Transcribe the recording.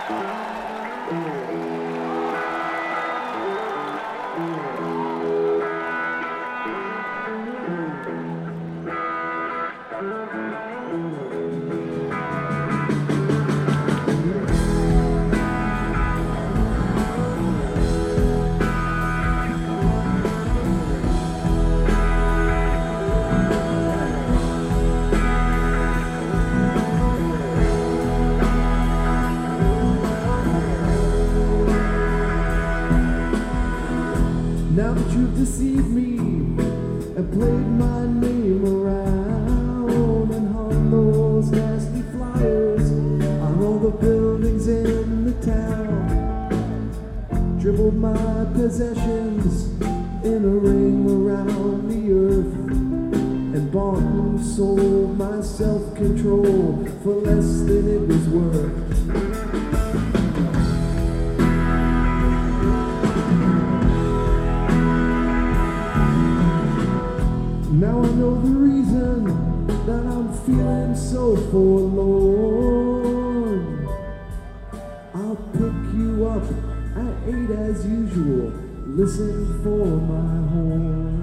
Now that you've deceived me and played my name around and hung those nasty flyers on all the buildings in the town, dribbled my possessions in a ring around the earth, and bought and sold my self-control for less than it was worth. Now I know the reason that I'm feeling so forlorn. I'll pick you up at 8 as usual. Listen for my horn.